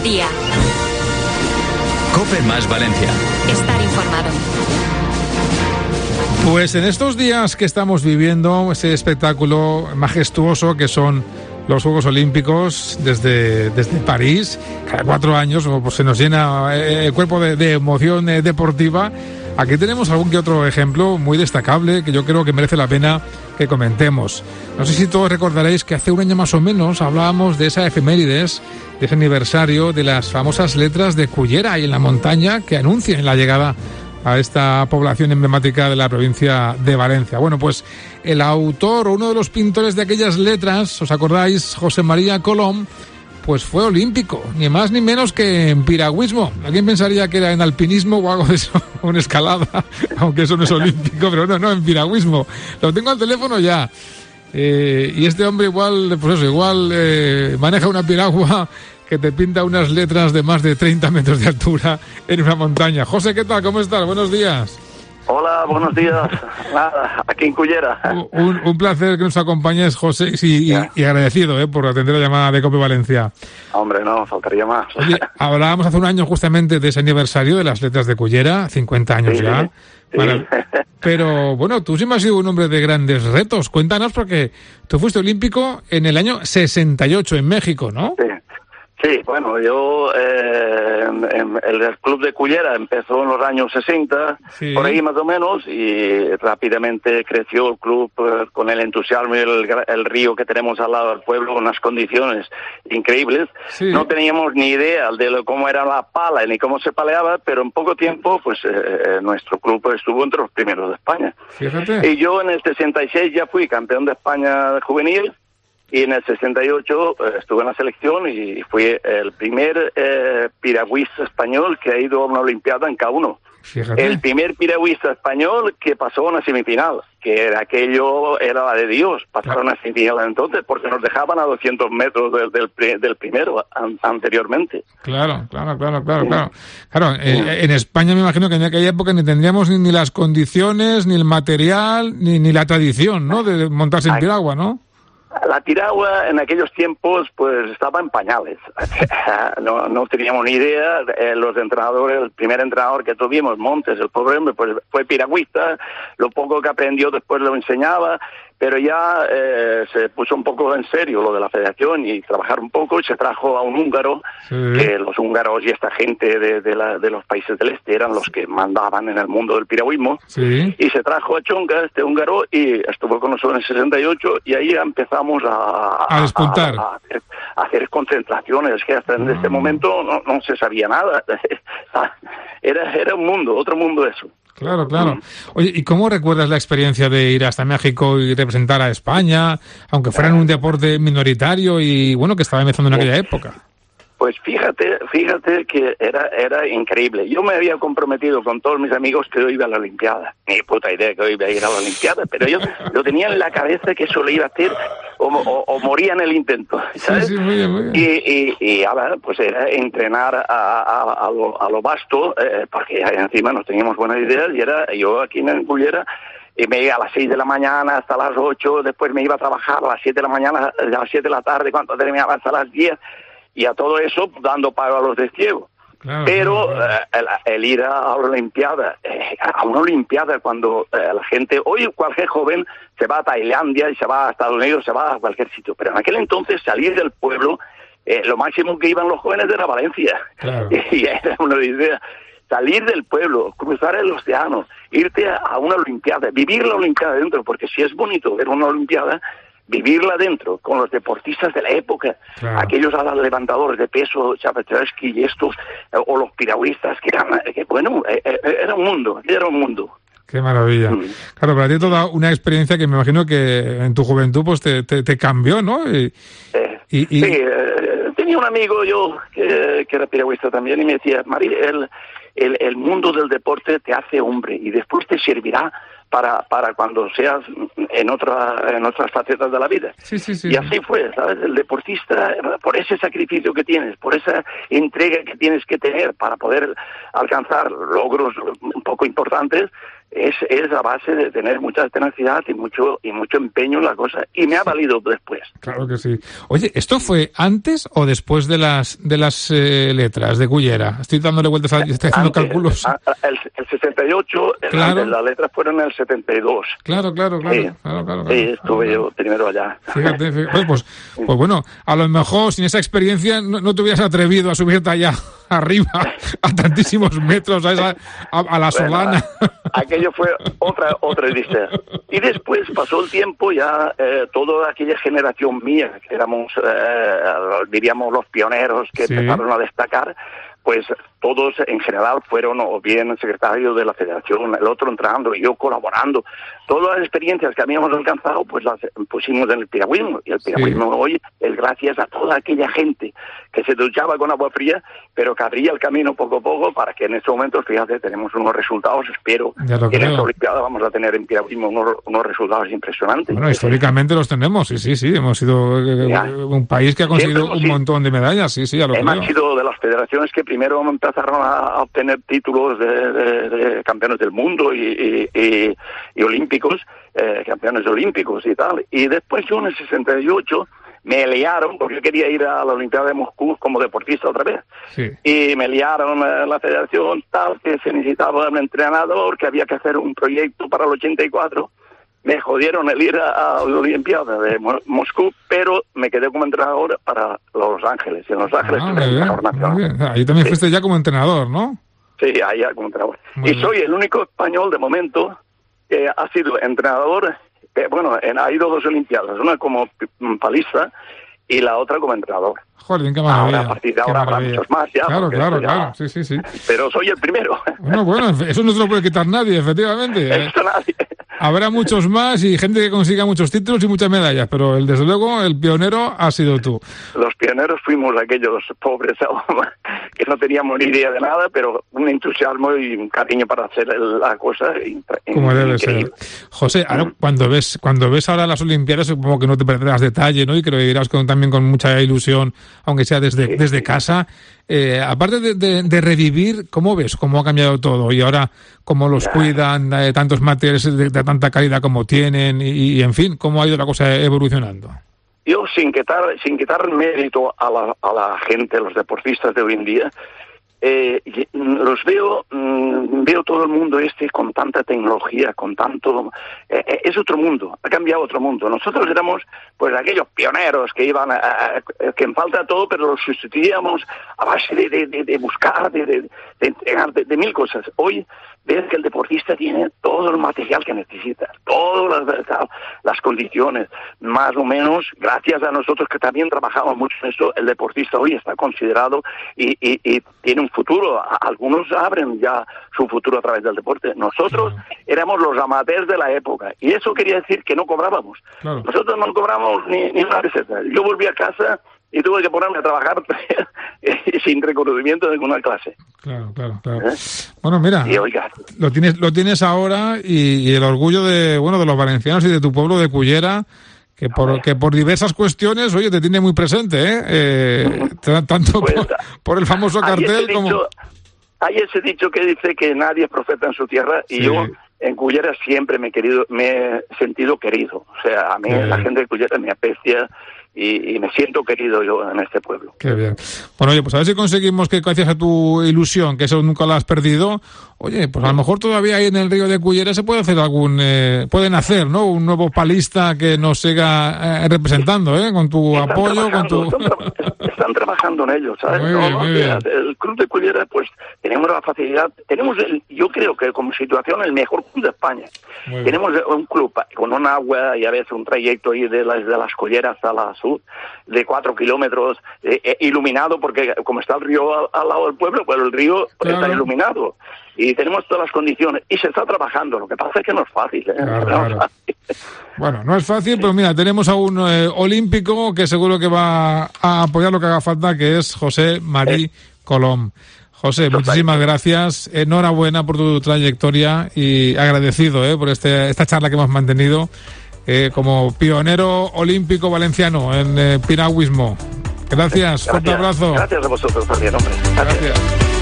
Mediodía. COPE más Valencia. Estar informado. Pues en estos días que estamos viviendo ese espectáculo majestuoso que son los Juegos Olímpicos desde París, cada 4 años pues se nos llena el cuerpo de emoción deportiva. Aquí tenemos algún que otro ejemplo muy destacable que yo creo que merece la pena que comentemos. No sé si todos recordaréis que hace un año más o menos hablábamos de esa efemérides, de ese aniversario de las famosas letras de Cullera ahí en la montaña que anuncian la llegada a esta población emblemática de la provincia de Valencia. Bueno, pues el autor o uno de los pintores de aquellas letras, ¿os acordáis? José María Colom, pues fue olímpico, ni más ni menos que en piragüismo. Alguien pensaría que era en alpinismo o algo de eso, o en escalada, aunque eso no es olímpico, pero no, en piragüismo. Lo tengo al teléfono ya. Y este hombre igual maneja una piragua que te pinta unas letras de más de 30 metros de altura en una montaña. José, ¿qué tal? ¿Cómo estás? Buenos días. Hola, buenos días. Nada, aquí en Cullera. Un placer que nos acompañes, José, y agradecido por atender la llamada de COPE Valencia. Hombre, no, faltaría más. Oye, hablábamos hace un año justamente de ese aniversario de las letras de Cullera, 50 años ya. Sí. Pero bueno, tú siempre has sido un hombre de grandes retos. Cuéntanos, porque tú fuiste olímpico en el año 68 en México, ¿no? Sí, bueno, yo el club de Cullera empezó en los años 60, sí, por ahí más o menos, y rápidamente creció el club con el entusiasmo y el río que tenemos al lado del pueblo, con unas condiciones increíbles. Sí. No teníamos ni idea de cómo era la pala ni cómo se paleaba, pero en poco tiempo pues nuestro club estuvo entre los primeros de España. Fíjate. Y yo en el 66 ya fui campeón de España juvenil. Y en el 68 estuve en la selección y fui el primer piragüista español que ha ido a una olimpiada en K1. Fíjate. El primer piragüista español que pasó a una semifinal, que aquello era la de Dios, pasar a una semifinal entonces, porque nos dejaban a 200 metros del primero anteriormente. Claro. En España me imagino que en aquella época ni tendríamos ni las condiciones, ni el material, ni la tradición, ¿no?, de montarse en piragua, ¿no? La piragua en aquellos tiempos pues estaba en pañales. No teníamos ni idea. Los entrenadores, el primer entrenador que tuvimos, Montes, el pobre hombre, pues fue piragüista. Lo poco que aprendió después lo enseñaba, pero ya se puso un poco en serio lo de la federación y trabajar un poco, y se trajo a un húngaro, sí, que los húngaros y esta gente de los países del este eran los que mandaban en el mundo del piragüismo, sí, y se trajo a Chonga, este húngaro, y estuvo con nosotros en el 68, y ahí empezamos a despuntar, a hacer concentraciones, que hasta en este momento no se sabía nada. Era un mundo, otro mundo eso. Claro. Oye, ¿y cómo recuerdas la experiencia de ir hasta México y representar a España, aunque fuera en un deporte minoritario y, bueno, que estaba empezando en aquella época? Pues fíjate que era increíble. Yo me había comprometido con todos mis amigos que yo iba a la Olimpiada. Ni puta idea que yo iba a ir a la Olimpiada, pero yo lo tenía en la cabeza que eso lo iba a hacer o moría en el intento, ¿sabes? Sí, muy bien. Y ahora pues era entrenar a lo vasto, porque encima no teníamos buenas ideas, y era yo aquí en Cullera, y me iba a las 6 de la mañana hasta las 8, después me iba a trabajar a las 7 de la mañana, a las 7 de la tarde, cuando terminaba hasta las 10, y a todo eso dando pago a los de ciego. Claro, pero el ir a la Olimpiada, a una Olimpiada cuando la gente, hoy cualquier joven se va a Tailandia y se va a Estados Unidos, se va a cualquier sitio, pero en aquel entonces salir del pueblo, lo máximo que iban los jóvenes era Valencia. Claro. Y era una idea. Salir del pueblo, cruzar el océano, irte a una Olimpiada, vivir la Olimpiada dentro, porque si es bonito ver una Olimpiada, vivirla dentro, con los deportistas de la época, claro, aquellos levantadores de peso, Chapetresky y estos, o los piragüistas, que era un mundo. Qué maravilla. Claro, para ti toda una experiencia que me imagino que en tu juventud pues te cambió, ¿no? Sí, tenía un amigo yo que era piragüista también, y me decía, Mari, el mundo del deporte te hace hombre y después te servirá para cuando seas en otras facetas de la vida. Sí. Y así fue, ¿sabes? El deportista, por ese sacrificio que tienes, por esa entrega que tienes que tener para poder alcanzar logros un poco importantes, es a base de tener mucha tenacidad y mucho empeño en la cosa, y me ha valido después. Claro que sí. Oye, ¿esto fue antes o después de las letras de Cullera? Estoy dándole vueltas, estoy haciendo cálculos. El 68, claro. Las letras fueron en el 72. Claro. Sí, estuve yo primero allá. Fíjate. Pues bueno, a lo mejor sin esa experiencia no te hubieras atrevido a subirte allá arriba a tantísimos metros a la Solana. Aquello fue otra odisea. Y después pasó el tiempo, ya toda aquella generación mía, que éramos, diríamos, los pioneros que empezaron a destacar, pues todos en general fueron o bien el secretario de la federación, el otro entrando y yo colaborando. Todas las experiencias que habíamos alcanzado, pues las pusimos en el piragüismo. Y el piragüismo hoy es gracias a toda aquella gente que se duchaba con agua fría, pero que abría el camino poco a poco para que en estos momentos, fíjate, tenemos unos resultados, espero que en esta Olimpiada vamos a tener en piragüismo unos resultados impresionantes. Bueno, históricamente los tenemos, sí. Hemos sido un país que ha conseguido un montón de medallas, sí, a lo que hemos sido de las federaciones que primero empezaron a obtener títulos de campeones del mundo y olímpicos, campeones olímpicos y tal. Y después yo en el 68 me liaron, porque yo quería ir a la Olimpiada de Moscú como deportista otra vez. Sí. Y me liaron la federación tal, que se necesitaba un entrenador, que había que hacer un proyecto para el 84. Me jodieron el ir a la Olimpiada de Moscú, pero me quedé como entrenador para Los Ángeles. En Los Ángeles muy bien. Ahí también fuiste ya como entrenador, ¿no? Sí, ahí ya como entrenador. Muy bien. Soy el único español de momento que ha sido entrenador. Ha ido 2 Olimpiadas, una como palista y la otra como entrenador. Joder, qué maravilla. Ahora, a partir de ahora habrá muchos más ya. Claro. Sí. Pero soy el primero. Bueno, eso no se lo puede quitar nadie, efectivamente. Eso nadie. Habrá muchos más y gente que consiga muchos títulos y muchas medallas, pero desde luego el pionero ha sido tú. Los pioneros fuimos aquellos pobres que no teníamos ni idea de nada, pero un entusiasmo y un cariño para hacer la cosa como debe ser. José, ahora cuando ves ahora las Olimpiadas, supongo que no te perderás detalle, ¿no? Y que lo dirás también con mucha ilusión, aunque sea desde casa. Aparte de revivir, ¿cómo ves cómo ha cambiado todo? Y ahora, cómo los cuidan, tantos materiales de tanta calidad como tienen, y en fin, cómo ha ido la cosa evolucionando. Yo, sin quitar mérito a la gente, a los deportistas de hoy en día, los veo todo el mundo con tanta tecnología, con tanto... es otro mundo, ha cambiado otro mundo. Nosotros éramos pues aquellos pioneros que iban que en falta de todo, pero los sustituíamos a base de buscar, de entregar, de mil cosas. Hoy ves que el deportista tiene todo el material que necesita, todas las condiciones, más o menos, gracias a nosotros que también trabajamos mucho en esto, el deportista hoy está considerado y tiene un futuro. Algunos abren ya su futuro a través del deporte. Nosotros éramos los amateurs de la época, y eso quería decir que no cobrábamos. Claro. Nosotros no cobramos ni una peseta. Yo volví a casa y tuve que ponerme a trabajar sin reconocimiento de ninguna clase. Claro. Bueno, mira, lo tienes ahora, y el orgullo de los valencianos y de tu pueblo de Cullera, que por diversas cuestiones, oye, te tiene muy presente, tanto pues, por el famoso cartel como... Hay ese dicho que dice que nadie es profeta en su tierra, y yo en Cullera siempre me he sentido querido. O sea, a mí la gente de Cullera me aprecia y me siento querido yo en este pueblo. Qué bien. Bueno, oye, pues a ver si conseguimos que, gracias a tu ilusión, que eso nunca lo has perdido, oye, pues a lo mejor todavía ahí en el río de Cullera se puede hacer pueden hacer, ¿no? Un nuevo palista que nos siga representando, con tu apoyo, con tu... Están trabajando en ello, ¿sabes? Muy bien. El Club de Cullera, pues, tenemos la facilidad, yo creo que como situación, el mejor club de España. Tenemos un club con un agua y a veces un trayecto ahí de las Colleras a la sur, de 4 kilómetros, iluminado, porque como está el río al lado del pueblo, pues el río está iluminado. Y tenemos todas las condiciones, y se está trabajando. Lo que pasa es que no es fácil, Claro. No es fácil. Bueno, no es fácil, pero mira, tenemos a un olímpico que seguro que va a apoyar lo que haga falta, que es José Marí Colom. José, muchísimas gracias, enhorabuena por tu trayectoria y agradecido por esta charla que hemos mantenido como pionero olímpico valenciano en piragüismo. Gracias, fuerte abrazo. Gracias a vosotros también, hombre. Gracias.